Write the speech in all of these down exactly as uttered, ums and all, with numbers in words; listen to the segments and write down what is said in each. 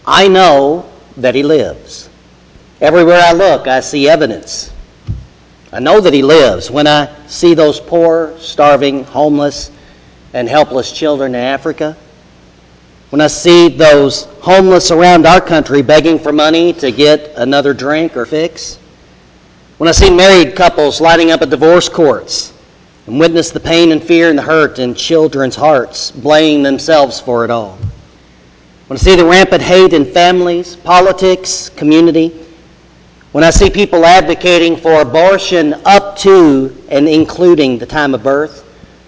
I know that he lives. Everywhere I look, I see evidence. I know that he lives. When I see those poor, starving, homeless, and helpless children in Africa, when I see those homeless around our country begging for money to get another drink or fix, when I see married couples lining up at divorce courts and witness the pain and fear and the hurt in children's hearts, blaming themselves for it all, when I see the rampant hate in families, politics, community, when I see people advocating for abortion up to and including the time of birth,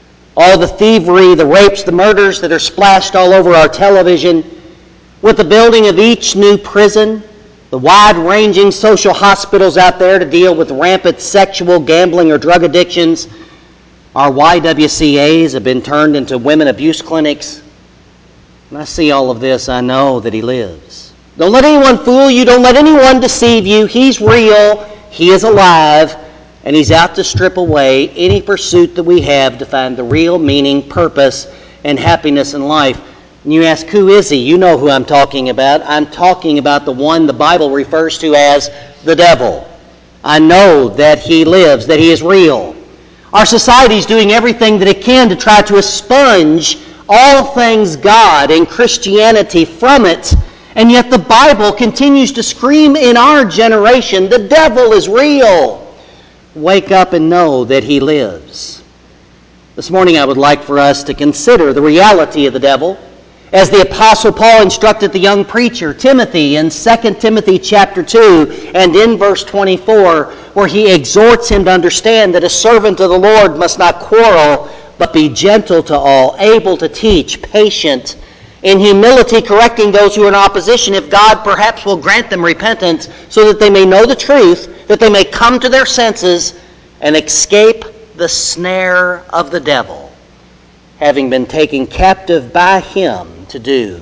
all the thievery, the rapes, the murders that are splashed all over our television, with the building of each new prison, the wide-ranging social hospitals out there to deal with rampant sexual, gambling, or drug addictions, our Y W C As have been turned into women abuse clinics. When I see all of this, I know that he lives. Don't let anyone fool you. Don't let anyone deceive you. He's real. He is alive. And he's out to strip away any pursuit that we have to find the real meaning, purpose, and happiness in life. And you ask, who is he? You know who I'm talking about. I'm talking about the one the Bible refers to as the devil. I know that he lives, that he is real. Our society is doing everything that it can to try to expunge all things God and Christianity from it. And yet the Bible continues to scream in our generation, the devil is real. Wake up and know that he lives. This morning I would like for us to consider the reality of the devil as the Apostle Paul instructed the young preacher Timothy in Second Timothy chapter two and in verse twenty-four, where he exhorts him to understand that a servant of the Lord must not quarrel, but be gentle to all, able to teach, patient, in humility correcting those who are in opposition, if God perhaps will grant them repentance, so that they may know the truth, that they may come to their senses and escape the snare of the devil, having been taken captive by him to do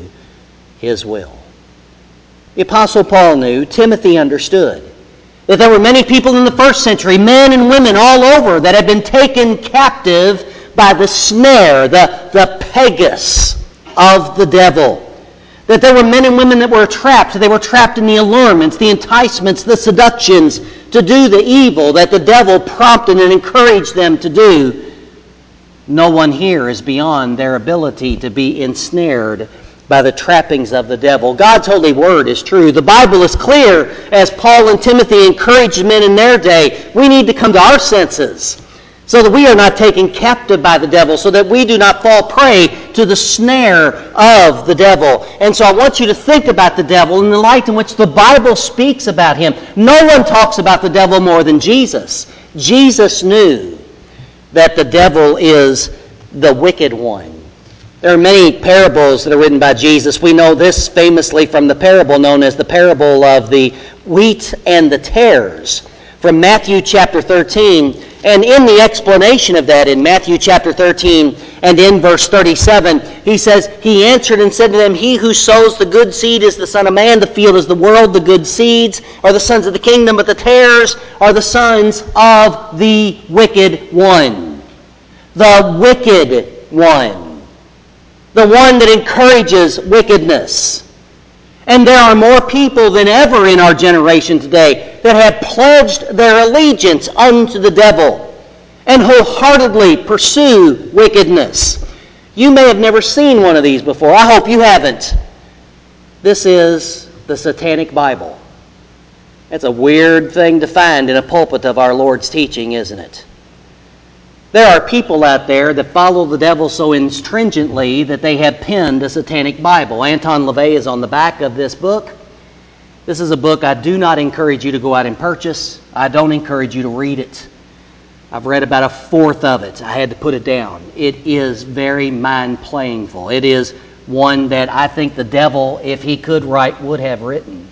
his will. The Apostle Paul knew, Timothy understood, that there were many people in the first century, men and women all over, that had been taken captive by the snare, the, the pegas of the devil. That there were men and women that were trapped. They were trapped in the allurements, the enticements, the seductions to do the evil that the devil prompted and encouraged them to do. No one here is beyond their ability to be ensnared by the trappings of the devil. God's holy word is true. The Bible is clear, as Paul and Timothy encouraged men in their day. We need to come to our senses so that we are not taken captive by the devil, so that we do not fall prey to the snare of the devil. And so I want you to think about the devil in the light in which the Bible speaks about him. No one talks about the devil more than Jesus. Jesus knew that the devil is the wicked one. There are many parables that are written by Jesus. We know this famously from the parable known as the parable of the wheat and the tares from Matthew chapter thirteen. And in the explanation of that in Matthew chapter thirteen and in verse thirty-seven, he says, he answered and said to them, he who sows the good seed is the Son of Man, the field is the world, the good seeds are the sons of the kingdom, but the tares are the sons of the wicked one. The wicked one. The one that encourages wickedness. And there are more people than ever in our generation today that have pledged their allegiance unto the devil and wholeheartedly pursue wickedness. You may have never seen one of these before. I hope you haven't. This is the Satanic Bible. It's a weird thing to find in a pulpit of our Lord's teaching, isn't it? There are people out there that follow the devil so stringently that they have penned a Satanic Bible. Anton LaVey is on the back of this book. This is a book I do not encourage you to go out and purchase. I don't encourage you to read it. I've read about a fourth of it. I had to put it down. It is very mind-playingful. It is one that I think the devil, if he could write, would have written.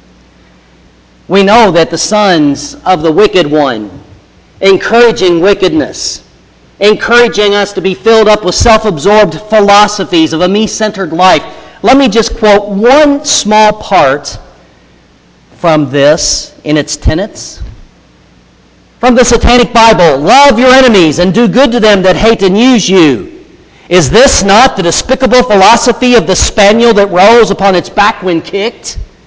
We know that the sons of the wicked one, encouraging wickedness, encouraging us to be filled up with self-absorbed philosophies of a me-centered life. Let me just quote one small part from this in its tenets. From the Satanic Bible, love your enemies and do good to them that hate and use you. Is this not the despicable philosophy of the spaniel that rolls upon its back when kicked?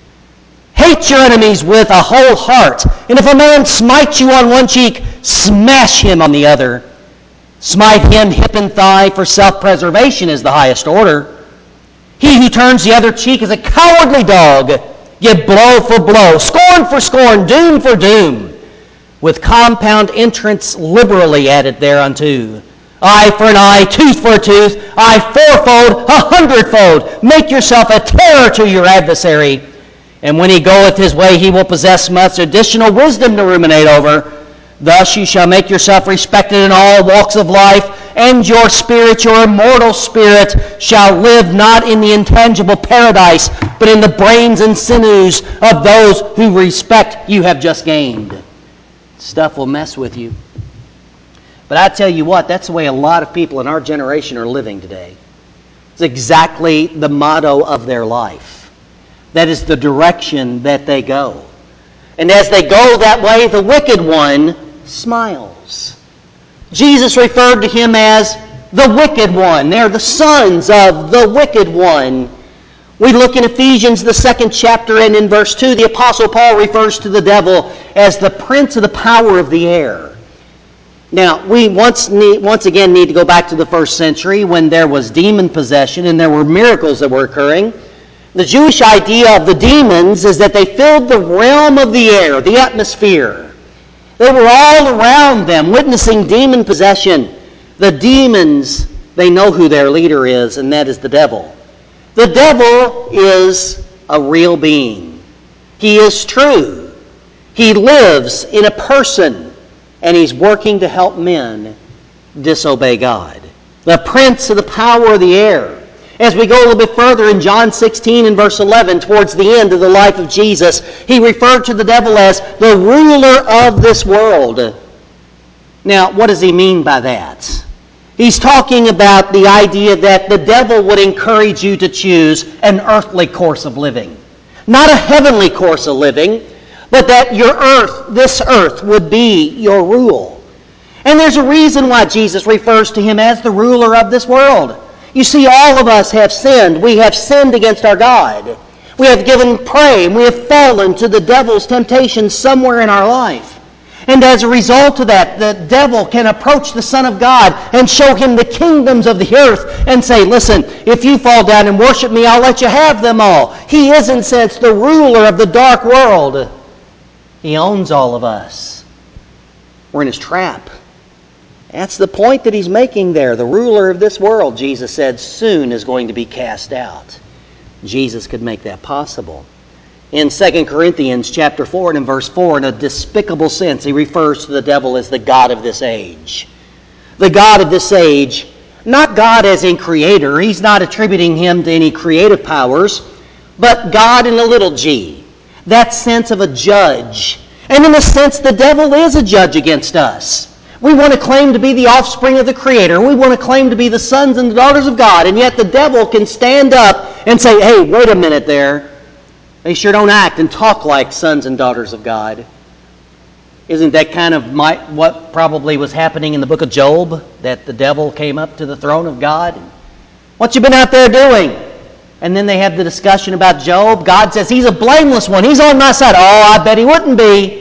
Hate your enemies with a whole heart. And if a man smites you on one cheek, smash him on the other. Smite him hip and thigh, for self-preservation is the highest order. He who turns the other cheek is a cowardly dog. Give blow for blow, scorn for scorn, doom for doom, with compound entrance liberally added thereunto. Eye for an eye, tooth for a tooth, eye fourfold, a hundredfold. Make yourself a terror to your adversary. And when he goeth his way, he will possess much additional wisdom to ruminate over. Thus you shall make yourself respected in all walks of life, and your spirit, your immortal spirit, shall live not in the intangible paradise, but in the brains and sinews of those who respect you have just gained. Stuff will mess with you. But I tell you what, that's the way a lot of people in our generation are living today. It's exactly the motto of their life. That is the direction that they go. And as they go that way, the wicked one smiles. Jesus referred to him as the wicked one. They're the sons of the wicked one. We look in Ephesians, the second chapter, and in verse two, the Apostle Paul refers to the devil as the prince of the power of the air. Now, we once need, once again need to go back to the first century when there was demon possession and there were miracles that were occurring. The Jewish idea of the demons is that they filled the realm of the air, the atmosphere. They were all around them witnessing demon possession. The demons, they know who their leader is, and that is the devil. The devil is a real being. He is true. He lives in a person, and he's working to help men disobey God. The prince of the power of the air. As we go a little bit further in John sixteen and verse eleven, towards the end of the life of Jesus, he referred to the devil as the ruler of this world. Now, what does he mean by that? He's talking about the idea that the devil would encourage you to choose an earthly course of living. Not a heavenly course of living, but that your earth, this earth, would be your rule. And there's a reason why Jesus refers to him as the ruler of this world. You see, all of us have sinned. We have sinned against our God. We have given prey, and we have fallen to the devil's temptation somewhere in our life. And as a result of that, the devil can approach the Son of God and show him the kingdoms of the earth and say, listen, if you fall down and worship me, I'll let you have them all. He is, in a sense, the ruler of the dark world. He owns all of us. We're in his trap. That's the point that he's making there. The ruler of this world, Jesus said, soon is going to be cast out. Jesus could make that possible. In Second Corinthians chapter four and in verse four, in a despicable sense, he refers to the devil as the god of this age. The god of this age, not God as in creator. He's not attributing him to any creative powers, but God in a little g. That sense of a judge. And in a sense, the devil is a judge against us. We want to claim to be the offspring of the Creator. We want to claim to be the sons and the daughters of God. And yet the devil can stand up and say, hey, wait a minute there. They sure don't act and talk like sons and daughters of God. Isn't that kind of my, what probably was happening in the book of Job? That the devil came up to the throne of God? What you been out there doing? And then they have the discussion about Job. God says, he's a blameless one. He's on my side. Oh, I bet he wouldn't be.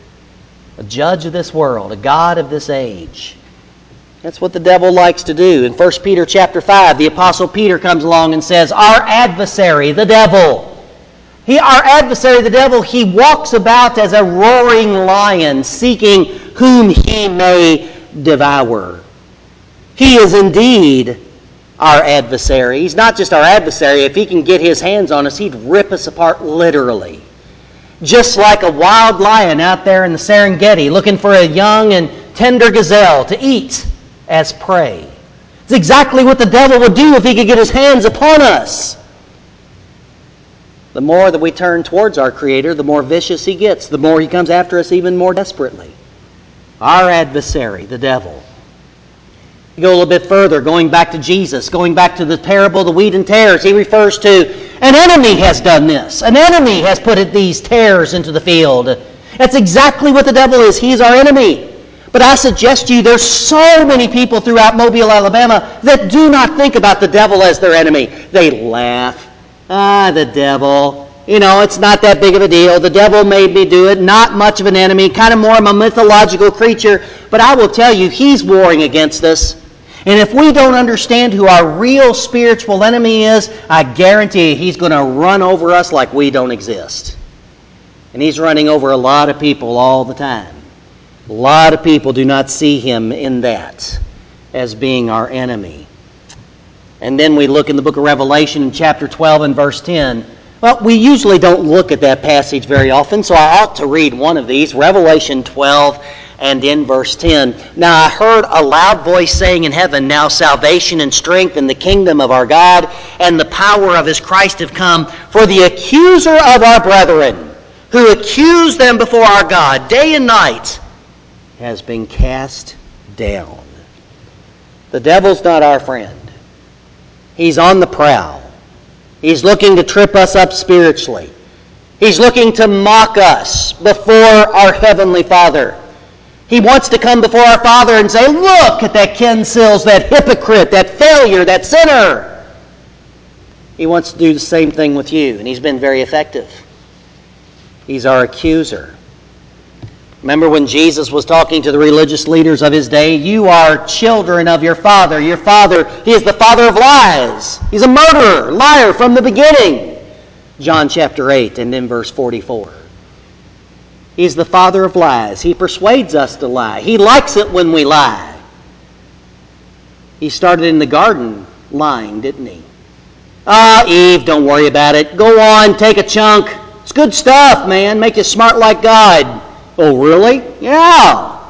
A judge of this world, a god of this age. That's what the devil likes to do. In First Peter chapter five, the Apostle Peter comes along and says, our adversary, the devil. He, our adversary, the devil, he walks about as a roaring lion, seeking whom he may devour. He is indeed our adversary. He's not just our adversary. If he can get his hands on us, he'd rip us apart literally. Just like a wild lion out there in the Serengeti looking for a young and tender gazelle to eat as prey. It's exactly what the devil would do if he could get his hands upon us. The more that we turn towards our Creator, the more vicious he gets. The more he comes after us even more desperately. Our adversary, the devil. You go a little bit further, going back to Jesus, going back to the parable of the wheat and tares. He refers to an enemy has done this. An enemy has put these tares into the field. That's exactly what the devil is. He's our enemy. But I suggest to you, there's so many people throughout Mobile, Alabama, that do not think about the devil as their enemy. They laugh. Ah, the devil. You know, it's not that big of a deal. The devil made me do it. Not much of an enemy. Kind of more of a mythological creature. But I will tell you, he's warring against us. And if we don't understand who our real spiritual enemy is, I guarantee you he's going to run over us like we don't exist. And he's running over a lot of people all the time. A lot of people do not see him in that as being our enemy. And then we look in the book of Revelation in chapter twelve and verse ten. Well, we usually don't look at that passage very often, so I ought to read one of these. Revelation twelve and in verse ten. Now I heard a loud voice saying in heaven, now salvation and strength and the kingdom of our God and the power of his Christ have come. For the accuser of our brethren, who accused them before our God day and night, has been cast down. The devil's not our friend. He's on the prowl. He's looking to trip us up spiritually. He's looking to mock us before our Heavenly Father. He wants to come before our Father and say, look at that Ken Sills, that hypocrite, that failure, that sinner. He wants to do the same thing with you, and he's been very effective. He's our accuser. Remember when Jesus was talking to the religious leaders of his day? You are children of your father. Your father, he is the father of lies. He's a murderer, liar from the beginning. John chapter eight and in verse forty-four. He's the father of lies. He persuades us to lie. He likes it when we lie. He started in the garden lying, didn't he? Ah, Eve, don't worry about it. Go on, take a chunk. It's good stuff, man. Make you smart like God. Oh, really? Yeah.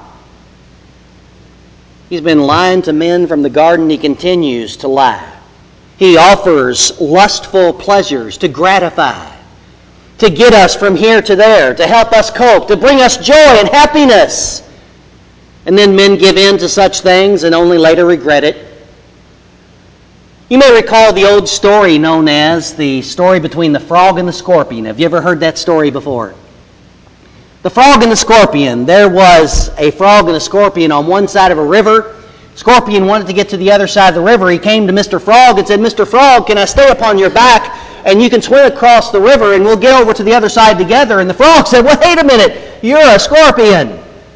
He's been lying to men from the garden. He continues to lie. He offers lustful pleasures to gratify, to get us from here to there, to help us cope, to bring us joy and happiness. And then men give in to such things and only later regret it. You may recall the old story known as the story between the frog and the scorpion. Have you ever heard that story before? The frog and the scorpion. There was a frog and a scorpion on one side of a river. Scorpion wanted to get to the other side of the river. He came to Mister Frog and said, Mister Frog, can I stay upon your back and you can swim across the river and we'll get over to the other side together? And the frog said, wait a minute, you're a scorpion.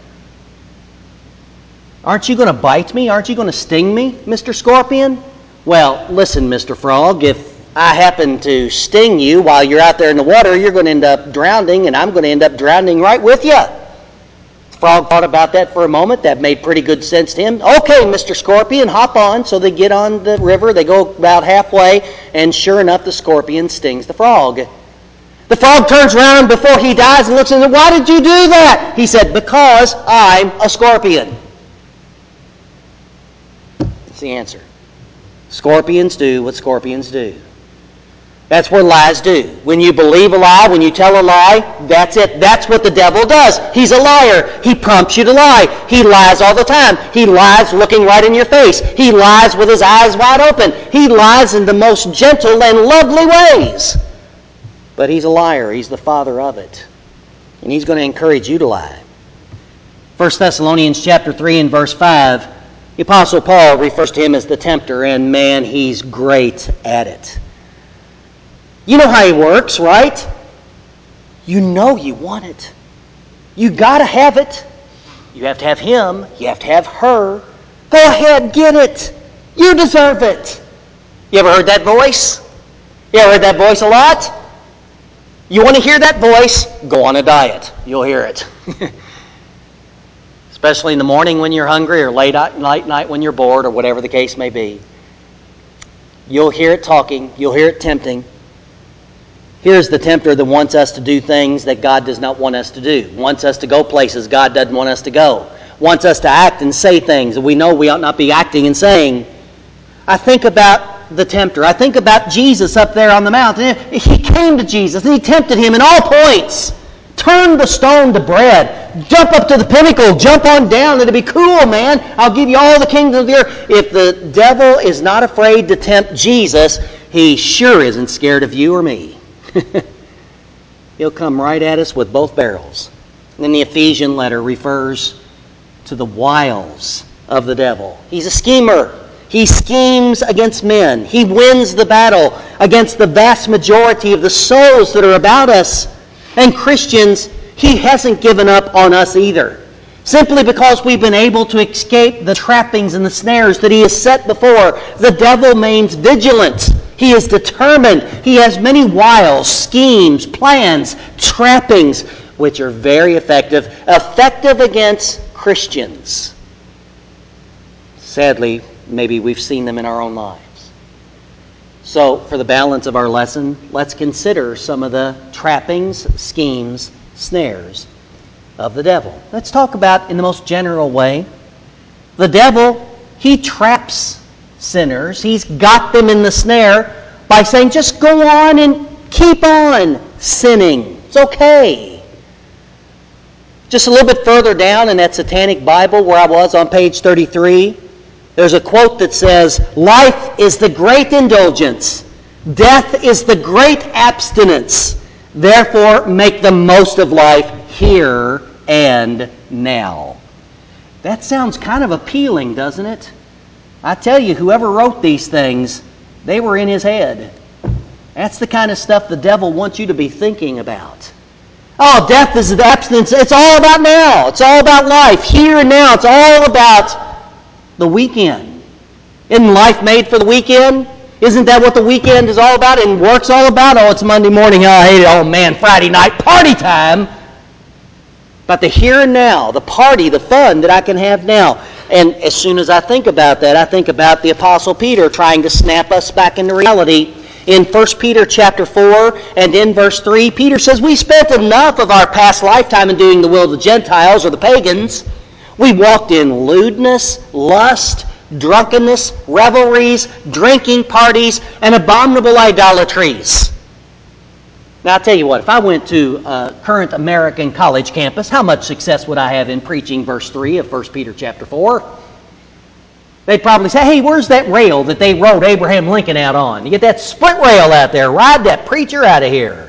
Aren't you going to bite me? Aren't you going to sting me, Mister Scorpion? Well, listen, Mister Frog, if I happen to sting you while you're out there in the water, you're going to end up drowning, and I'm going to end up drowning right with you. The frog thought about that for a moment. That made pretty good sense to him. Okay, Mister Scorpion, hop on. So they get on the river. They go about halfway, and sure enough, the scorpion stings the frog. The frog turns around before he dies and looks and says, why did you do that? He said, because I'm a scorpion. That's the answer. Scorpions do what scorpions do. That's what lies do. When you believe a lie, when you tell a lie, that's it. That's what the devil does. He's a liar. He prompts you to lie. He lies all the time. He lies looking right in your face. He lies with his eyes wide open. He lies in the most gentle and lovely ways. But he's a liar. He's the father of it. And he's going to encourage you to lie. First Thessalonians chapter three and verse five, the Apostle Paul refers to him as the tempter, and man, he's great at it. You know how he works, right? You know you want it. You got to have it. You have to have him. You have to have her. Go ahead, get it. You deserve it. You ever heard that voice? You ever heard that voice a lot? You want to hear that voice? Go on a diet. You'll hear it. Especially in the morning when you're hungry or late at night when you're bored or whatever the case may be. You'll hear it talking. You'll hear it tempting. Here's the tempter that wants us to do things that God does not want us to do. Wants us to go places God doesn't want us to go. Wants us to act and say things that we know we ought not be acting and saying. I think about the tempter. I think about Jesus up there on the mountain. He came to Jesus and he tempted him in all points. Turn the stone to bread. Jump up to the pinnacle. Jump on down. It'll be cool, man. I'll give you all the kingdoms of the earth. If the devil is not afraid to tempt Jesus, he sure isn't scared of you or me. He'll come right at us with both barrels. And then the Ephesian letter refers to the wiles of the devil. He's a schemer. He schemes against men. He wins the battle against the vast majority of the souls that are about us. And Christians, he hasn't given up on us either. Simply because we've been able to escape the trappings and the snares that he has set before, the devil remains vigilant. He is determined. He has many wiles, schemes, plans, trappings, which are very effective, effective against Christians. Sadly, maybe we've seen them in our own lives. So, for the balance of our lesson, let's consider some of the trappings, schemes, snares of the devil. Let's talk about, in the most general way, the devil, he traps sinners. He's got them in the snare by saying, just go on and keep on sinning. It's okay. Just a little bit further down in that Satanic Bible where I was on page thirty-three, there's a quote that says, life is the great indulgence. Death is the great abstinence. Therefore, make the most of life here and now. That sounds kind of appealing, doesn't it? I tell you, whoever wrote these things, they were in his head. That's the kind of stuff the devil wants you to be thinking about. Oh, death is the abstinence. It's all about now. It's all about life, here and now. It's all about the weekend. Isn't life made for the weekend? Isn't that what the weekend is all about and work's all about? Oh, it's Monday morning. Oh, I hate it. Oh, man, Friday night, party time. But the here and now, the party, the fun that I can have now. And as soon as I think about that, I think about the Apostle Peter trying to snap us back into reality. In First Peter chapter four and in verse three, Peter says, we spent enough of our past lifetime in doing the will of the Gentiles or the pagans. We walked in lewdness, lust, drunkenness, revelries, drinking parties, and abominable idolatries. Now, I'll tell you what, if I went to a current American college campus, how much success would I have in preaching verse three of First Peter chapter four? They'd probably say, hey, where's that rail that they rode Abraham Lincoln out on? You get that split rail out there, ride that preacher out of here.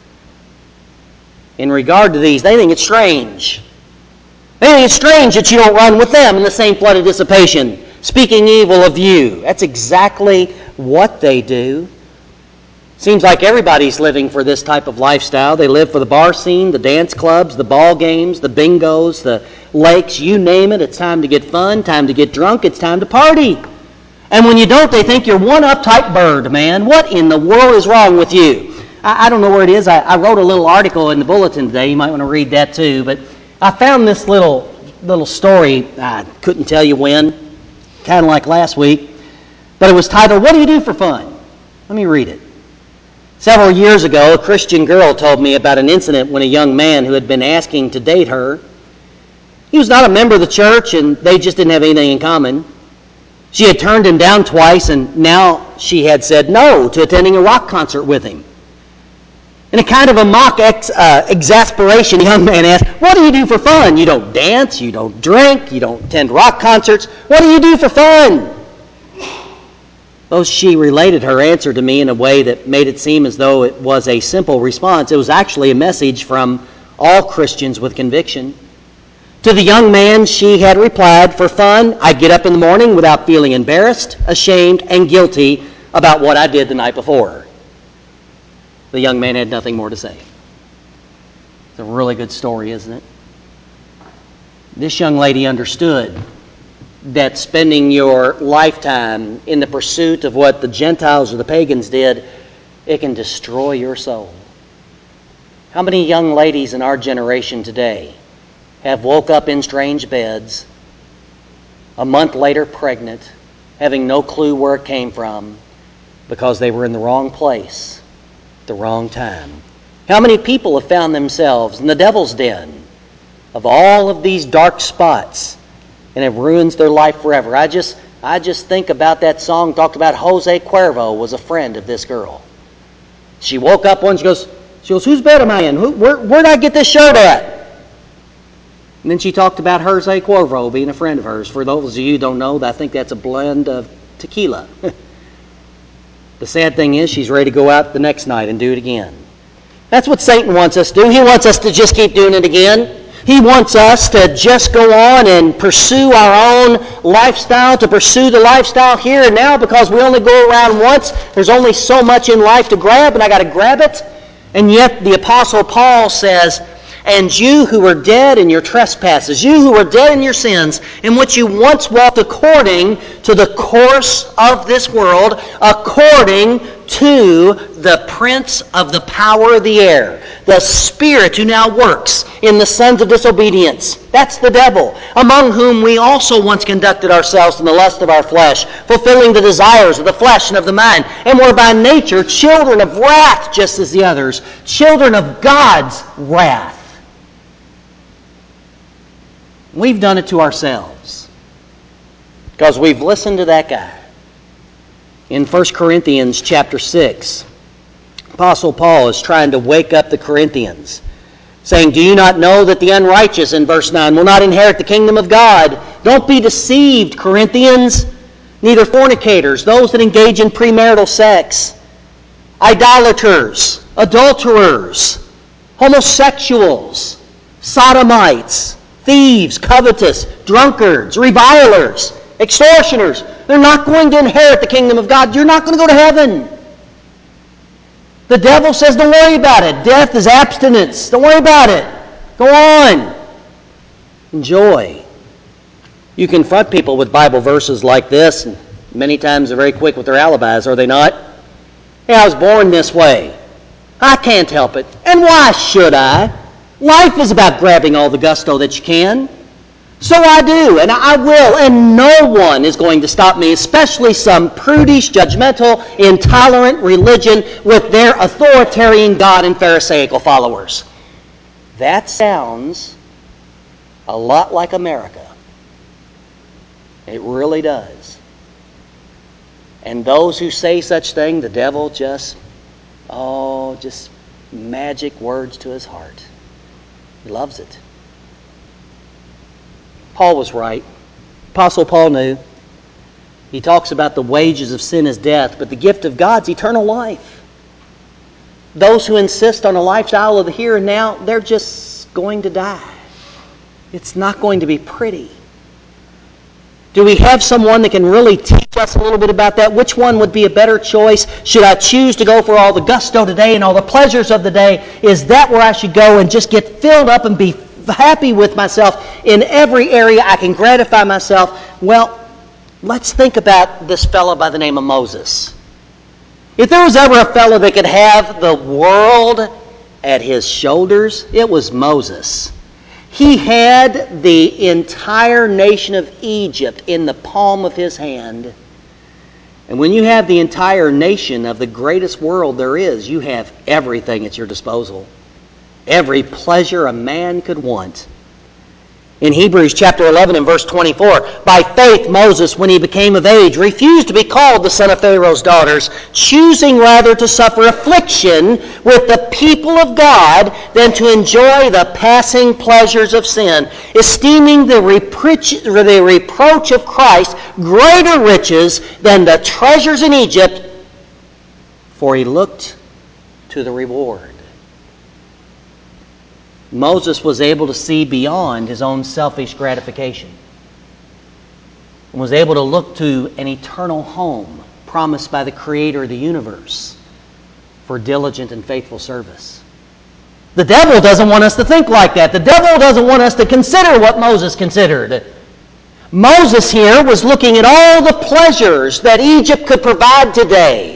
In regard to these, they think it's strange. They think it's strange that you don't run with them in the same flood of dissipation, speaking evil of you. That's exactly what they do. Seems like everybody's living for this type of lifestyle. They live for the bar scene, the dance clubs, the ball games, the bingos, the lakes, you name it. It's time to get fun, time to get drunk, it's time to party. And when you don't, they think you're one uptight bird, man. What in the world is wrong with you? I, I don't know where it is. I, I wrote a little article in the bulletin today. You might want to read that too. But I found this little little story. I couldn't tell you when, kind of like last week. But it was titled, What Do You Do for Fun? Let me read it. Several years ago, a Christian girl told me about an incident when a young man who had been asking to date her, he was not a member of the church and they just didn't have anything in common. She had turned him down twice and now she had said no to attending a rock concert with him. In a kind of a mock ex, uh, exasperation, the young man asked, what do you do for fun? You don't dance, you don't drink, you don't attend rock concerts. What do you do for fun? Though she related her answer to me in a way that made it seem as though it was a simple response, it was actually a message from all Christians with conviction. To the young man, she had replied, for fun, I get up in the morning without feeling embarrassed, ashamed, and guilty about what I did the night before. The young man had nothing more to say. It's a really good story, isn't it? This young lady understood that spending your lifetime in the pursuit of what the Gentiles or the pagans did, it can destroy your soul. How many young ladies in our generation today have woke up in strange beds, a month later pregnant, having no clue where it came from, because they were in the wrong place at the wrong time? How many people have found themselves in the devil's den of all of these dark spots and it ruins their life forever? I just I just think about that song, talked about Jose Cuervo was a friend of this girl. She woke up once, she goes, she goes, whose bed am I in? Who, where, where'd I get this shirt at? And then she talked about Jose Cuervo being a friend of hers. For those of you who don't know, I think that's a blend of tequila. The sad thing is she's ready to go out the next night and do it again. That's what Satan wants us to do. He wants us to just keep doing it again. He wants us to just go on and pursue our own lifestyle, to pursue the lifestyle here and now, because we only go around once. There's only so much in life to grab, and I got to grab it. And yet the Apostle Paul says, "And you who were dead in your trespasses, you who were dead in your sins, in which you once walked according to the course of this world, according to the prince of the power of the air, the spirit who now works in the sons of disobedience." That's the devil, "among whom we also once conducted ourselves in the lust of our flesh, fulfilling the desires of the flesh and of the mind, and were by nature children of wrath, just as the others, children of God's wrath." We've done it to ourselves because we've listened to that guy. In First Corinthians chapter six, Apostle Paul is trying to wake up the Corinthians, saying, "Do you not know that the unrighteous," in verse nine, "will not inherit the kingdom of God? Don't be deceived, Corinthians. Neither fornicators, those that engage in premarital sex, idolaters, adulterers, homosexuals, sodomites, thieves, covetous, drunkards, revilers, extortioners. They're not going to inherit the kingdom of God. You're not going to go to heaven." The devil says, don't worry about it. Death is abstinence. Don't worry about it. Go on. Enjoy. You confront people with Bible verses like this, and many times they're very quick with their alibis, are they not? "Hey, I was born this way. I can't help it. And why should I? Life is about grabbing all the gusto that you can. So I do, and I will, and no one is going to stop me, especially some prudish, judgmental, intolerant religion with their authoritarian God and Pharisaical followers." That sounds a lot like America. It really does. And those who say such thing, the devil just, oh, just magic words to his heart. He loves it. Paul was right. Apostle Paul knew. He talks about the wages of sin is death, but the gift of God's eternal life. Those who insist on a lifestyle of the here and now, they're just going to die. It's not going to be pretty. Do we have someone that can really teach us a little bit about that? Which one would be a better choice? Should I choose to go for all the gusto today and all the pleasures of the day? Is that where I should go and just get filled up and be happy with myself in every area I can gratify myself? Well, let's think about this fellow by the name of Moses. If there was ever a fellow that could have the world at his shoulders, it was Moses. He had the entire nation of Egypt in the palm of his hand. And when you have the entire nation of the greatest world there is, you have everything at your disposal. Every pleasure a man could want. In Hebrews chapter eleven and verse twenty-four, "By faith Moses, when he became of age, refused to be called the son of Pharaoh's daughters, choosing rather to suffer affliction with the people of God than to enjoy the passing pleasures of sin, esteeming the reproach, the reproach of Christ greater riches than the treasures in Egypt, for he looked to the reward." Moses was able to see beyond his own selfish gratification and was able to look to an eternal home promised by the Creator of the universe for diligent and faithful service. The devil doesn't want us to think like that. The devil doesn't want us to consider what Moses considered. Moses here was looking at all the pleasures that Egypt could provide today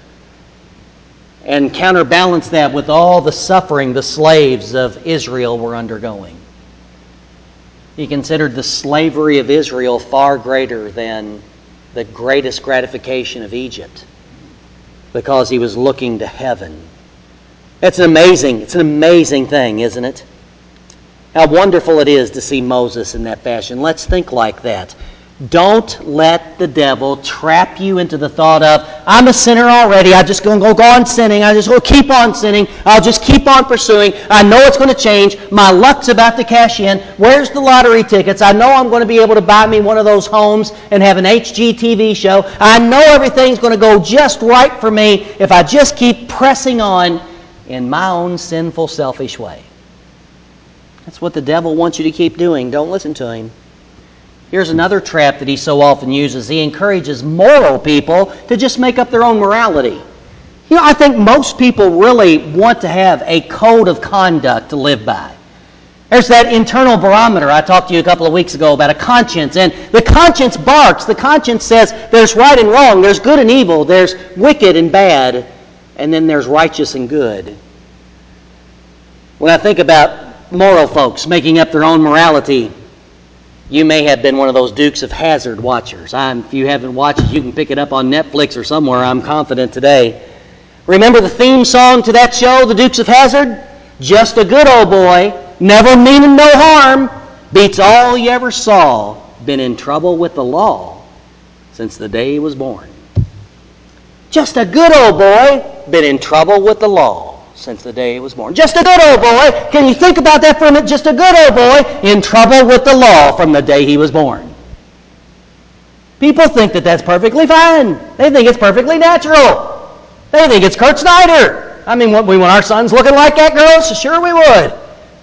and counterbalance that with all the suffering the slaves of Israel were undergoing. He considered the slavery of Israel far greater than the greatest gratification of Egypt because he was looking to heaven. It's an amazing, it's an amazing thing, isn't it? How wonderful it is to see Moses in that fashion. Let's think like that. Don't let the devil trap you into the thought of, I'm a sinner already, I'm just going to go on sinning, I just going to keep on sinning, I'll just keep on pursuing, I know it's going to change, my luck's about to cash in, where's the lottery tickets, I know I'm going to be able to buy me one of those homes and have an H G T V show, I know everything's going to go just right for me if I just keep pressing on in my own sinful, selfish way. That's what the devil wants you to keep doing. Don't listen to him. Here's another trap that he so often uses. He encourages moral people to just make up their own morality. You know, I think most people really want to have a code of conduct to live by. There's that internal barometer I talked to you a couple of weeks ago about a conscience, and the conscience barks. The conscience says there's right and wrong, there's good and evil, there's wicked and bad, and then there's righteous and good. When I think about moral folks making up their own morality, you may have been one of those Dukes of Hazzard watchers. I'm, if you haven't watched it, you can pick it up on Netflix or somewhere, I'm confident today. Remember the theme song to that show, The Dukes of Hazzard? Just a good old boy, never meaning no harm, beats all you ever saw, been in trouble with the law since the day he was born. Just a good old boy, been in trouble with the law since the day he was born. Just a good old boy. Can you think about that for a minute? Just a good old boy in trouble with the law from the day he was born. People think that that's perfectly fine. They think it's perfectly natural. They think it's Kurt Snyder. I mean, what, we want our sons looking like that girl? So sure we would.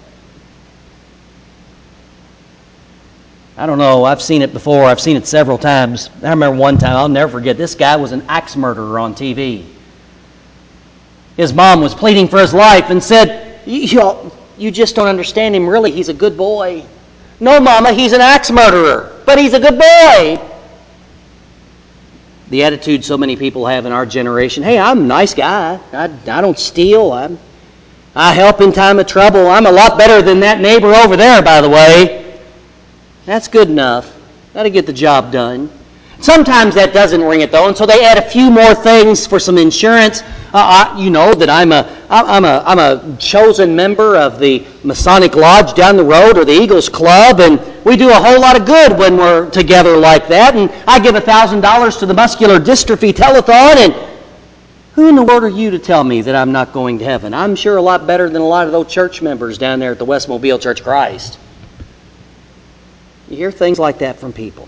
I don't know. I've seen it before. I've seen it several times. I remember one time, I'll never forget, this guy was an axe murderer on T V. His mom was pleading for his life and said, you, you just don't understand him. Really, he's a good boy. No, Mama, he's an axe murderer, but he's a good boy. The attitude so many people have in our generation, hey, I'm a nice guy. I, I don't steal. I'm, I help in time of trouble. I'm a lot better than that neighbor over there, by the way. That's good enough. That'll get the job done. Sometimes that doesn't ring it, though, and so they add a few more things for some insurance. Uh, I, you know that I'm a, I'm a, I'm a chosen member of the Masonic Lodge down the road or the Eagles Club, and we do a whole lot of good when we're together like that. And I give one thousand dollars to the Muscular Dystrophy Telethon, and who in the world are you to tell me that I'm not going to heaven? I'm sure a lot better than a lot of those church members down there at the West Mobile Church of Christ. You hear things like that from people.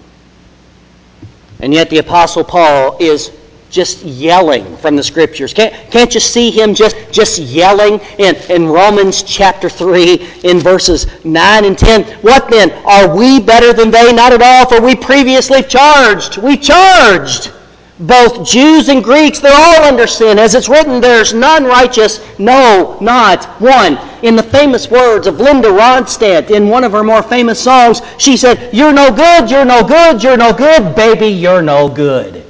And yet the Apostle Paul is just yelling from the Scriptures. Can't, can't you see him just, just yelling in, in Romans chapter three in verses nine and ten? What then? Are we better than they? Not at all, for we previously charged. We charged. Both Jews and Greeks, they're all under sin. As it's written, there's none righteous, no, not one. In the famous words of Linda Ronstadt, in one of her more famous songs, she said, you're no good, you're no good, you're no good, baby, you're no good.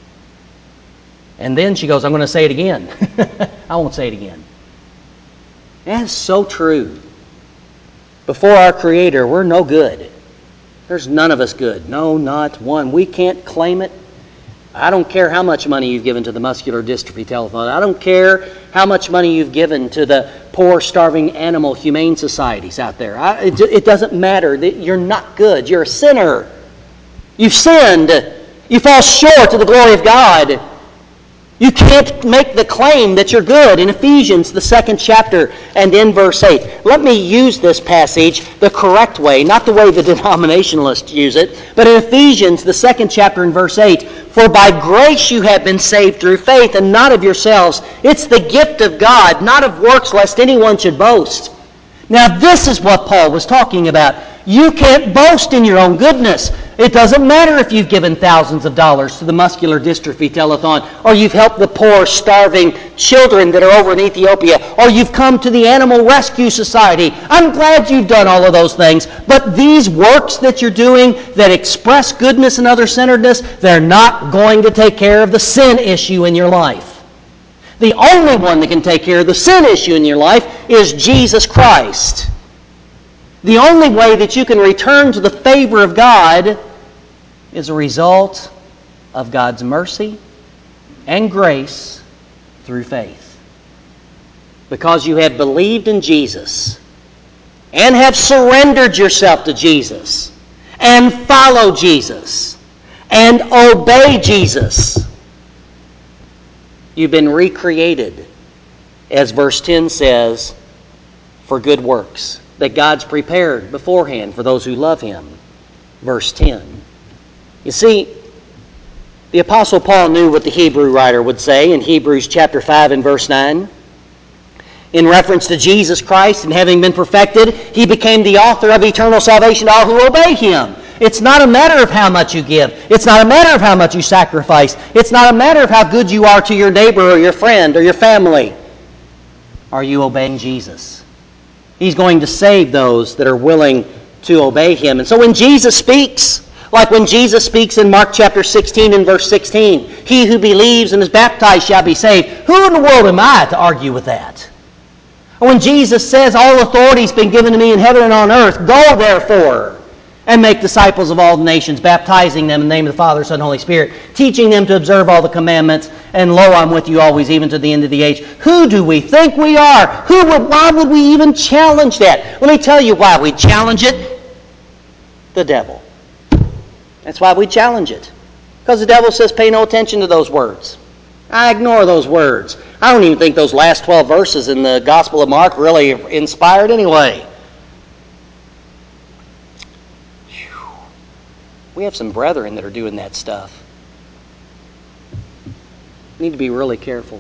And then she goes, I'm going to say it again. I won't say it again. That's so true. Before our Creator, we're no good. There's none of us good. No, not one. We can't claim it. I don't care how much money you've given to the Muscular Dystrophy Telethon. I don't care how much money you've given to the poor, starving animal humane societies out there. I, it, it doesn't matter. You're not good. You're a sinner. You've sinned. You fall short of the glory of God. You can't make the claim that you're good. In Ephesians, the second chapter, and in verse eight. Let me use this passage the correct way, not the way the denominationalists use it, but in Ephesians, the second chapter, in verse eight. For by grace you have been saved through faith, and not of yourselves. It's the gift of God, not of works, lest anyone should boast. Now this is what Paul was talking about. You can't boast in your own goodness. It doesn't matter if you've given thousands of dollars to the Muscular Dystrophy Telethon, or you've helped the poor, starving children that are over in Ethiopia, or you've come to the Animal Rescue Society. I'm glad you've done all of those things, but these works that you're doing that express goodness and other-centeredness, they're not going to take care of the sin issue in your life. The only one that can take care of the sin issue in your life is Jesus Christ. The only way that you can return to the favor of God is a result of God's mercy and grace through faith. Because you have believed in Jesus and have surrendered yourself to Jesus and follow Jesus and obey Jesus, you've been recreated, as verse ten says, for good works that God's prepared beforehand for those who love Him. Verse ten. You see, the Apostle Paul knew what the Hebrew writer would say in Hebrews chapter five and verse nine. In reference to Jesus Christ and having been perfected, he became the author of eternal salvation to all who obey him. It's not a matter of how much you give. It's not a matter of how much you sacrifice. It's not a matter of how good you are to your neighbor or your friend or your family. Are you obeying Jesus? He's going to save those that are willing to obey him. And so when Jesus speaks, like when Jesus speaks in Mark chapter sixteen and verse sixteen, he who believes and is baptized shall be saved. Who in the world am I to argue with that? When Jesus says, all authority has been given to me in heaven and on earth, go therefore and make disciples of all the nations, baptizing them in the name of the Father, Son, and Holy Spirit, teaching them to observe all the commandments, and lo, I'm with you always, even to the end of the age. Who do we think we are? Who would, why would we even challenge that? Let me tell you why we challenge it. The devil. That's why we challenge it. Because the devil says, pay no attention to those words. I ignore those words. I don't even think those last twelve verses in the Gospel of Mark really inspired anyway. Whew. We have some brethren that are doing that stuff. We need to be really careful.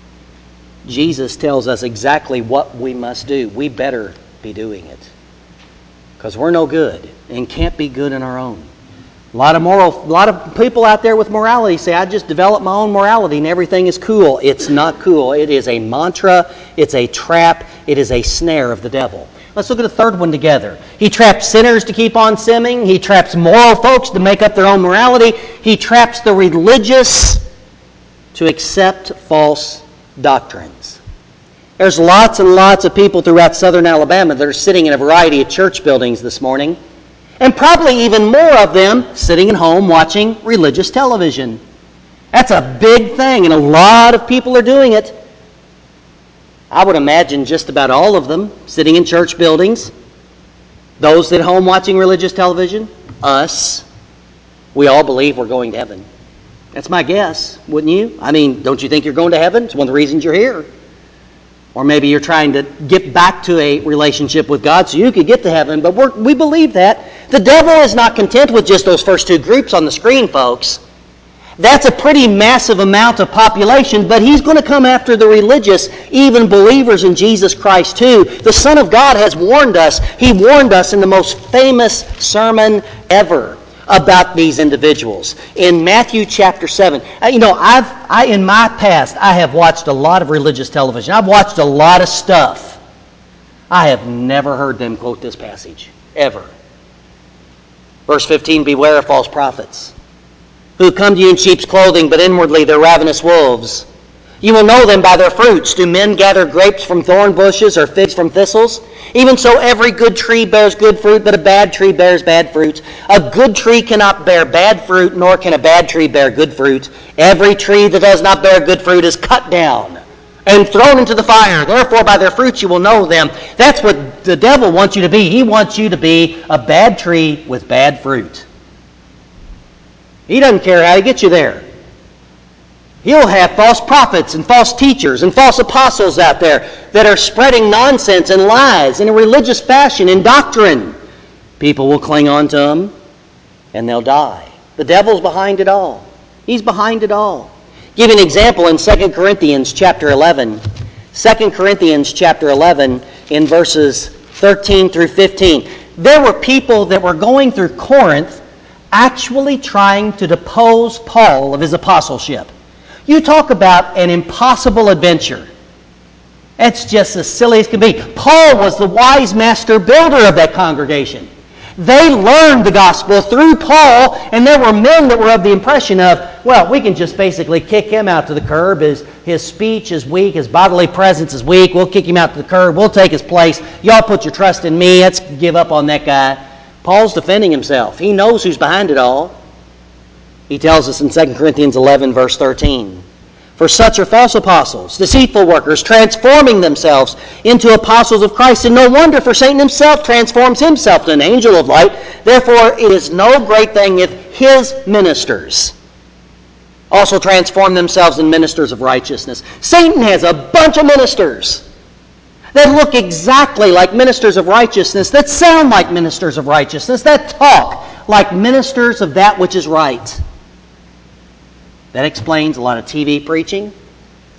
Jesus tells us exactly what we must do. We better be doing it. Because we're no good and can't be good on our own. A lot of moral, a lot of people out there with morality say, I just developed my own morality and everything is cool. It's not cool. It is a mantra. It's a trap. It is a snare of the devil. Let's look at the third one together. He traps sinners to keep on sinning. He traps moral folks to make up their own morality. He traps the religious to accept false doctrines. There's lots and lots of people throughout southern Alabama that are sitting in a variety of church buildings this morning. And probably even more of them sitting at home watching religious television. That's a big thing, and a lot of people are doing it. I would imagine just about all of them sitting in church buildings. Those at home watching religious television, us, we all believe we're going to heaven. That's my guess, wouldn't you? I mean, don't you think you're going to heaven? It's one of the reasons you're here. Or maybe you're trying to get back to a relationship with God so you could get to heaven. But we're, we believe that. The devil is not content with just those first two groups on the screen, folks. That's a pretty massive amount of population, but he's going to come after the religious, even believers in Jesus Christ too. The Son of God has warned us. He warned us in the most famous sermon ever about these individuals. In Matthew chapter seven, you know, I've I in my past, I have watched a lot of religious television. I've watched a lot of stuff. I have never heard them quote this passage, ever. Verse fifteen, beware of false prophets, who come to you in sheep's clothing, but inwardly they're ravenous wolves. You will know them by their fruits. Do men gather grapes from thorn bushes or figs from thistles? Even so, every good tree bears good fruit, but a bad tree bears bad fruit. A good tree cannot bear bad fruit, nor can a bad tree bear good fruit. Every tree that does not bear good fruit is cut down and thrown into the fire. Therefore, by their fruits you will know them. That's what the devil wants you to be. He wants you to be a bad tree with bad fruit. He doesn't care how he gets you there. He'll have false prophets and false teachers and false apostles out there that are spreading nonsense and lies in a religious fashion, in doctrine. People will cling on to them and they'll die. The devil's behind it all. He's behind it all. Give you an example in Second Corinthians chapter eleven. Second Corinthians chapter eleven in verses thirteen through fifteen. There were people that were going through Corinth actually trying to depose Paul of his apostleship. You talk about an impossible adventure. It's just as silly as can be. Paul was the wise master builder of that congregation. They learned the gospel through Paul, and there were men that were of the impression of, well, we can just basically kick him out to the curb. His, his speech is weak. His bodily presence is weak. We'll kick him out to the curb. We'll take his place. Y'all put your trust in me. Let's give up on that guy. Paul's defending himself. He knows who's behind it all. He tells us in Second Corinthians eleven, verse thirteen, for such are false apostles, deceitful workers, transforming themselves into apostles of Christ. And no wonder, for Satan himself transforms himself to an angel of light. Therefore, it is no great thing if his ministers also transform themselves in ministers of righteousness. Satan has a bunch of ministers that look exactly like ministers of righteousness, that sound like ministers of righteousness, that talk like ministers of that which is right. That explains a lot of T V preaching.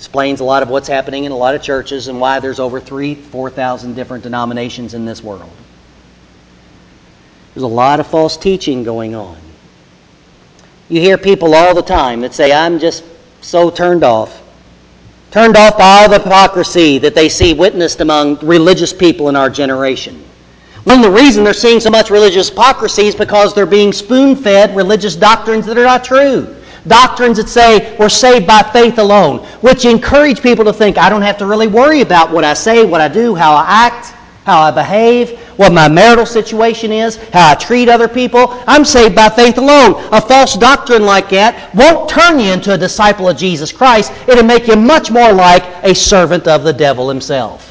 Explains a lot of what's happening in a lot of churches and why there's over three, four thousand different denominations in this world. There's a lot of false teaching going on. You hear people all the time that say, I'm just so turned off. Turned off by all the hypocrisy that they see witnessed among religious people in our generation. One of the reasons they're seeing so much religious hypocrisy is because they're being spoon-fed religious doctrines that are not true. Doctrines that say we're saved by faith alone, which encourage people to think, I don't have to really worry about what I say, what I do, how I act, how I behave, what my marital situation is, how I treat other people. I'm saved by faith alone. A false doctrine like that won't turn you into a disciple of Jesus Christ. It'll make you much more like a servant of the devil himself.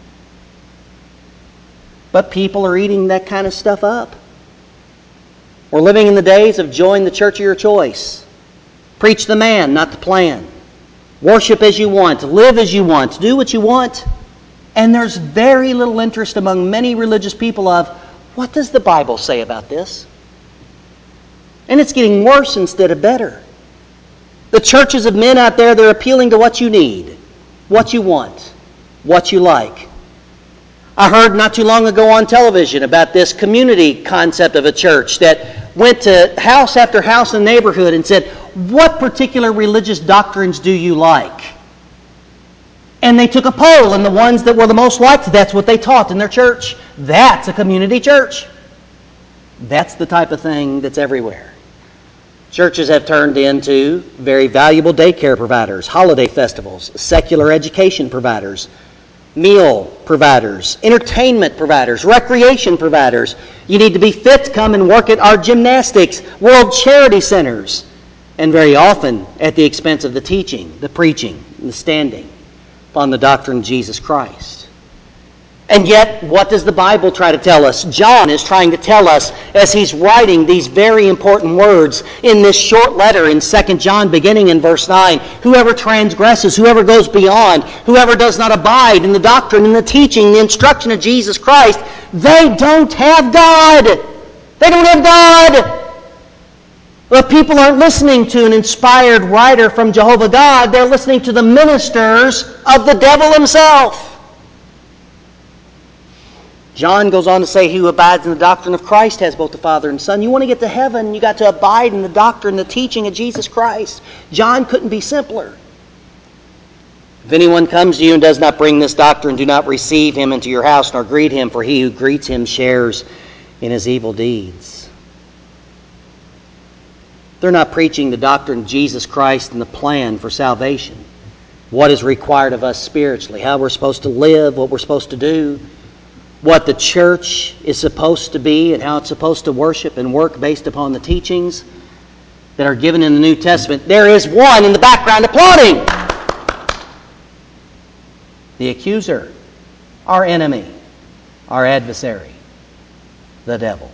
But people are eating that kind of stuff up. We're living in the days of join the church of your choice. Preach the man, not the plan. Worship as you want. Live as you want. Do what you want. And there's very little interest among many religious people of, what does the Bible say about this? And it's getting worse instead of better. The churches of men out there, they're appealing to what you need, what you want, what you like. I heard not too long ago on television about this community concept of a church that went to house after house in the neighborhood and said, what particular religious doctrines do you like? And they took a poll, and the ones that were the most liked, that's what they taught in their church. That's a community church. That's the type of thing that's everywhere. Churches have turned into very valuable daycare providers, holiday festivals, secular education providers, meal providers, entertainment providers, recreation providers. You need to be fit to come and work at our gymnastics, world charity centers, and very often at the expense of the teaching, the preaching, and the standing upon the doctrine of Jesus Christ. And yet, what does the Bible try to tell us? John is trying to tell us as he's writing these very important words in this short letter in Second John, beginning in verse nine. Whoever transgresses, whoever goes beyond, whoever does not abide in the doctrine, in the teaching, the instruction of Jesus Christ, they don't have God. They don't have God. But people aren't listening to an inspired writer from Jehovah God. They're listening to the ministers of the devil himself. John goes on to say, he who abides in the doctrine of Christ has both the Father and Son. You want to get to heaven, you got to abide in the doctrine, the teaching of Jesus Christ. John couldn't be simpler. If anyone comes to you and does not bring this doctrine, do not receive him into your house, nor greet him, for he who greets him shares in his evil deeds. They're not preaching the doctrine of Jesus Christ and the plan for salvation. What is required of us spiritually, how we're supposed to live, what we're supposed to do, what the church is supposed to be and how it's supposed to worship and work based upon the teachings that are given in the New Testament. There is one in the background applauding. The accuser, our enemy, our adversary, the devil.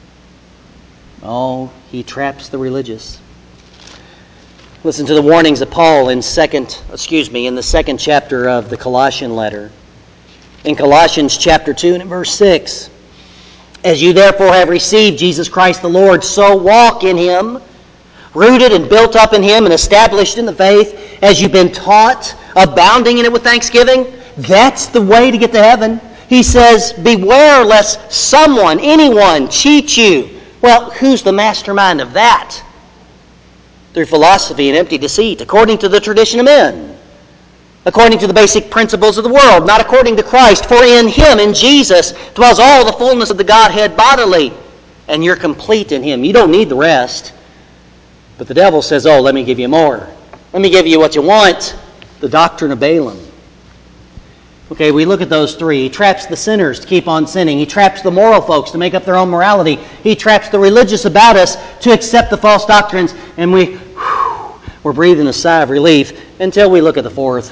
Oh, he traps the religious. Listen to the warnings of Paul in second, excuse me, in the second chapter of the Colossian letter. In Colossians chapter two and in verse six, as you therefore have received Jesus Christ the Lord, so walk in him, rooted and built up in him and established in the faith, as you've been taught, abounding in it with thanksgiving. That's the way to get to heaven. He says, beware lest someone, anyone, cheat you. Well, who's the mastermind of that? Through philosophy and empty deceit, according to the tradition of men. According to the basic principles of the world, not according to Christ. For in him, in Jesus, dwells all the fullness of the Godhead bodily. And you're complete in him. You don't need the rest. But the devil says, oh, let me give you more. Let me give you what you want. The doctrine of Balaam. Okay, we look at those three. He traps the sinners to keep on sinning. He traps the moral folks to make up their own morality. He traps the religious about us to accept the false doctrines. And we, whew, we're breathing a sigh of relief until we look at the fourth.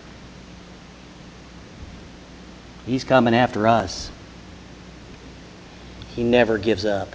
He's coming after us. He never gives up.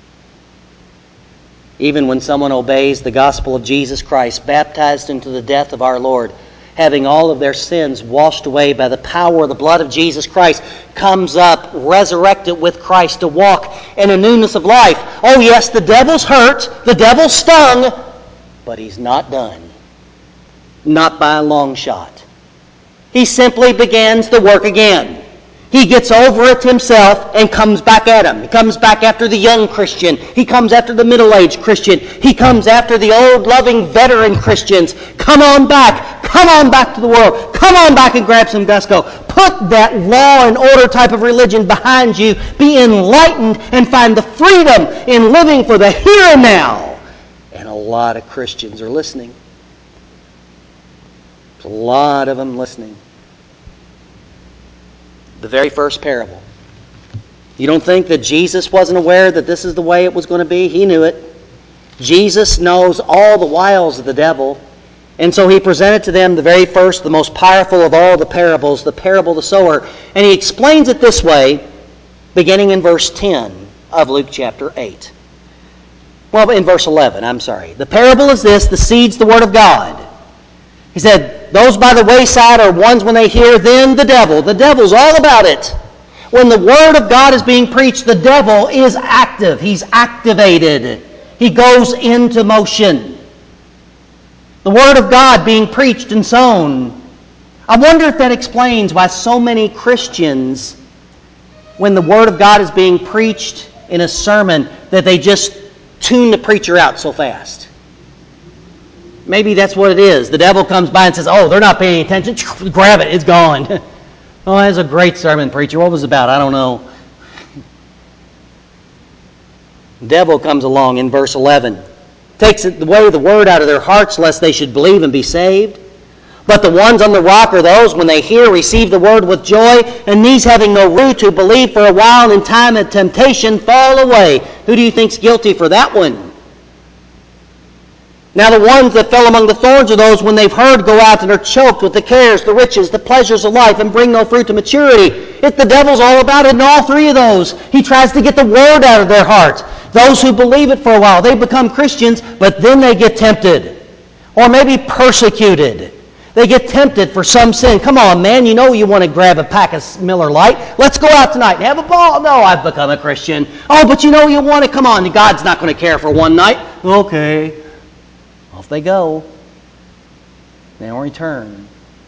Even when someone obeys the gospel of Jesus Christ, baptized into the death of our Lord, having all of their sins washed away by the power of the blood of Jesus Christ, comes up resurrected with Christ to walk in a newness of life. Oh yes, the devil's hurt, the devil's stung, but he's not done. Not by a long shot. He simply begins the work again. He gets over it himself and comes back at him. He comes back after the young Christian. He comes after the middle-aged Christian. He comes after the old, loving, veteran Christians. Come on back. Come on back to the world. Come on back and grab some gusto. Put that law and order type of religion behind you. Be enlightened and find the freedom in living for the here and now. And a lot of Christians are listening. There's a lot of them listening. The very first parable. You don't think that Jesus wasn't aware that this is the way it was going to be? He knew it. Jesus knows all the wiles of the devil. And so he presented to them the very first, the most powerful of all the parables, the parable of the sower. And he explains it this way, beginning in verse ten of Luke chapter eight. Well, in verse eleven, I'm sorry. The parable is this: the seed's the word of God. He said, those by the wayside are ones when they hear, then the devil. The devil's all about it. When the word of God is being preached, the devil is active. He's activated. He goes into motion. The word of God being preached and sown. I wonder if that explains why so many Christians, when the word of God is being preached in a sermon, that they just tune the preacher out so fast. Maybe that's what it is. The devil comes by and says, oh, they're not paying attention. Grab it. It's gone. Oh, that's a great sermon, preacher. What was it about? I don't know. The devil comes along in verse eleven. Takes away the word out of their hearts, lest they should believe and be saved. But the ones on the rock are those, when they hear, receive the word with joy, and these, having no root, who believe for a while, in time and temptation, fall away. Who do you think's guilty for that one? Now the ones that fell among the thorns are those, when they've heard, go out and are choked with the cares, the riches, the pleasures of life, and bring no fruit to maturity. If the devil's all about it in all three of those, he tries to get the word out of their hearts. Those who believe it for a while, they become Christians, but then they get tempted. Or maybe persecuted. They get tempted for some sin. Come on, man, you know you want to grab a pack of Miller Lite. Let's go out tonight and have a ball. No, I've become a Christian. Oh, but you know you want to. Come on, God's not going to care for one night. Okay. Off they go. They don't return.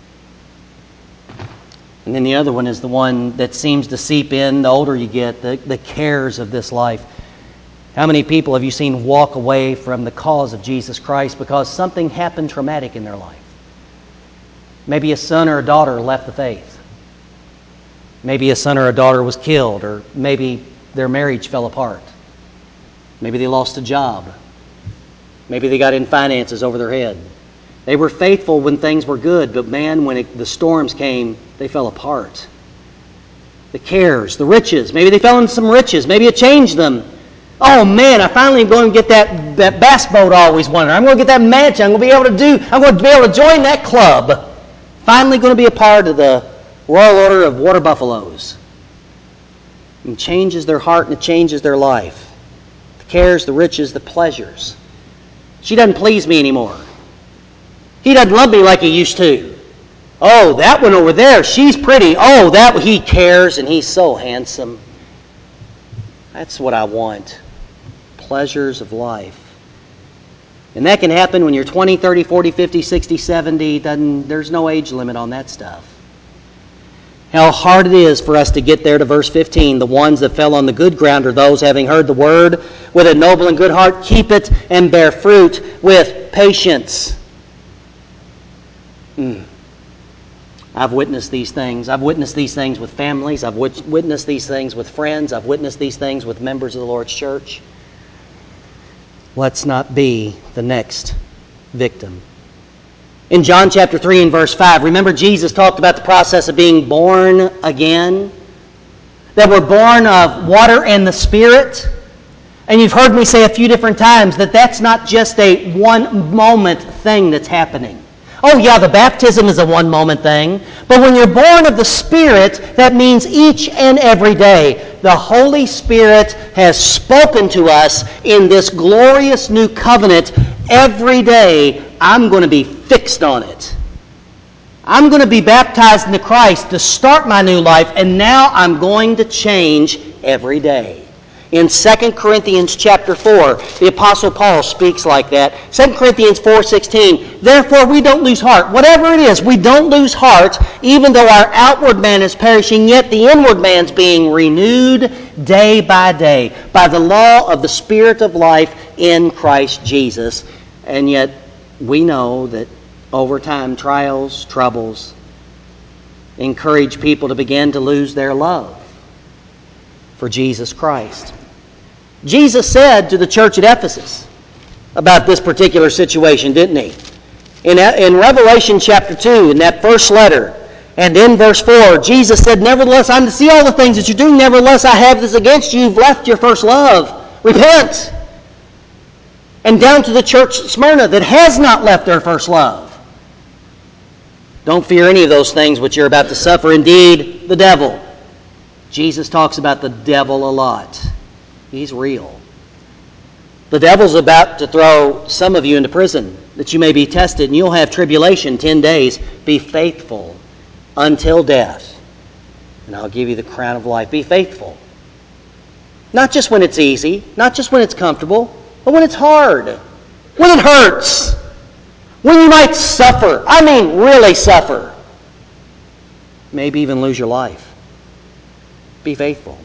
And then the other one is the one that seems to seep in the older you get, the, the cares of this life. How many people have you seen walk away from the cause of Jesus Christ because something happened traumatic in their life? Maybe a son or a daughter left the faith. Maybe a son or a daughter was killed, or maybe their marriage fell apart. Maybe they lost a job. Maybe they got in finances over their head. They were faithful when things were good, but man, when it, the storms came, they fell apart. The cares, the riches. Maybe they fell into some riches. Maybe it changed them. Oh man, I finally am going to get that, that bass boat I always wanted. I'm going to get that mansion. I'm going to be able to do, I'm going to be able to join that club. Finally going to be a part of the Royal Order of Water Buffaloes. It changes their heart and it changes their life. The cares, the riches, the pleasures. She doesn't please me anymore. He doesn't love me like he used to. Oh, that one over there, she's pretty. Oh, that he cares and he's so handsome. That's what I want. Pleasures of life. And that can happen when you're twenty, thirty, forty, fifty, sixty, seventy. Doesn't, there's no age limit on that stuff. How hard it is for us to get there to verse fifteen. The ones that fell on the good ground are those, having heard the word with a noble and good heart, keep it and bear fruit with patience. Hmm. I've witnessed these things. I've witnessed these things with families. I've wit- witnessed these things with friends. I've witnessed these things with members of the Lord's church. Let's not be the next victim. In John chapter three and verse five, remember Jesus talked about the process of being born again? That we're born of water and the Spirit. And you've heard me say a few different times that that's not just a one-moment thing that's happening. Oh yeah, the baptism is a one-moment thing. But when you're born of the Spirit, that means each and every day. The Holy Spirit has spoken to us in this glorious new covenant. Every day, I'm going to be fixed on it. I'm going to be baptized into Christ to start my new life, and now I'm going to change every day. In Second Corinthians chapter four, the Apostle Paul speaks like that. Second Corinthians four sixteen, therefore we don't lose heart. Whatever it is, we don't lose heart, even though our outward man is perishing, yet the inward man's being renewed day by day by the law of the Spirit of life in Christ Jesus. And yet we know that over time, trials, troubles, encourage people to begin to lose their love for Jesus Christ. Jesus said to the church at Ephesus about this particular situation, didn't he? In, in Revelation chapter two, in that first letter, and in verse four, Jesus said, nevertheless, I'm to see all the things that you're doing. Nevertheless, I have this against you. You've left your first love. Repent. And down to the church at Smyrna that has not left their first love. Don't fear any of those things which you're about to suffer. Indeed, the devil. Jesus talks about the devil a lot. He's real. The devil's about to throw some of you into prison that you may be tested, and you'll have tribulation ten days. Be faithful until death, and I'll give you the crown of life. Be faithful. Not just when it's easy, not just when it's comfortable, but when it's hard, when it hurts, when you might suffer. I mean, really suffer. Maybe even lose your life. Be faithful.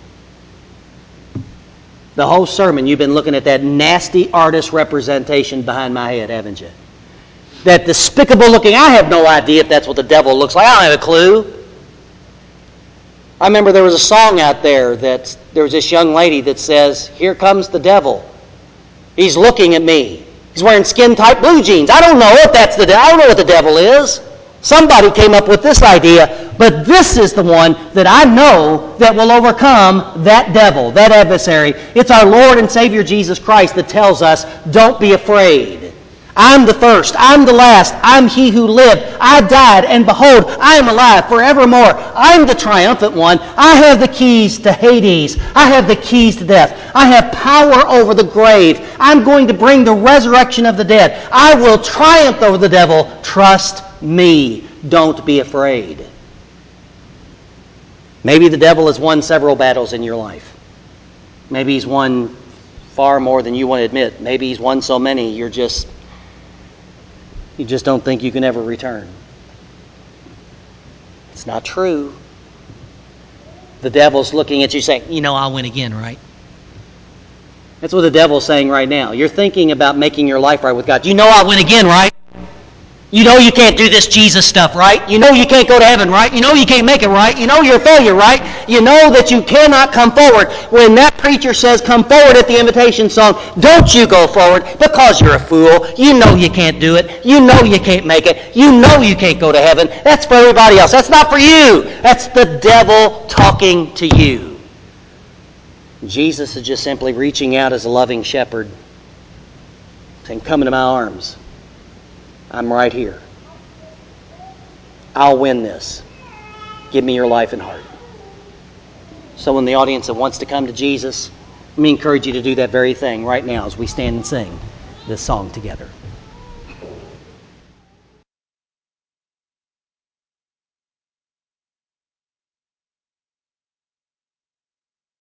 The whole sermon, you've been looking at that nasty artist representation behind my head, haven't you? That despicable looking, I have no idea if that's what the devil looks like. I don't have a clue. I remember there was a song out there that there was this young lady that says, here comes the devil. He's looking at me. He's wearing skin-tight blue jeans. I don't know if that's the devil. I don't know what the devil is. Somebody came up with this idea, but this is the one that I know that will overcome that devil, that adversary. It's our Lord and Savior Jesus Christ that tells us, don't be afraid. I'm the first. I'm the last. I'm he who lived. I died, and behold, I am alive forevermore. I'm the triumphant one. I have the keys to Hades. I have the keys to death. I have power over the grave. I'm going to bring the resurrection of the dead. I will triumph over the devil. Trust me. Don't be afraid. Maybe the devil has won several battles in your life. Maybe he's won far more than you want to admit. Maybe he's won so many you're just you just don't think you can ever return. It's not true. The devil's looking at you saying, you know, I'll win again, right? That's what the devil's saying right now. You're thinking about making your life right with God. You know I'll win again, right? You know you can't do this Jesus stuff, right? You know you can't go to heaven, right? You know you can't make it, right? You know you're a failure, right? You know that you cannot come forward. When that preacher says, come forward at the invitation song, don't you go forward because you're a fool. You know you can't do it. You know you can't make it. You know you can't go to heaven. That's for everybody else. That's not for you. That's the devil talking to you. Jesus is just simply reaching out as a loving shepherd, saying, come into my arms. I'm right here. I'll win this. Give me your life and heart. So in the audience that wants to come to Jesus, let me encourage you to do that very thing right now as we stand and sing this song together.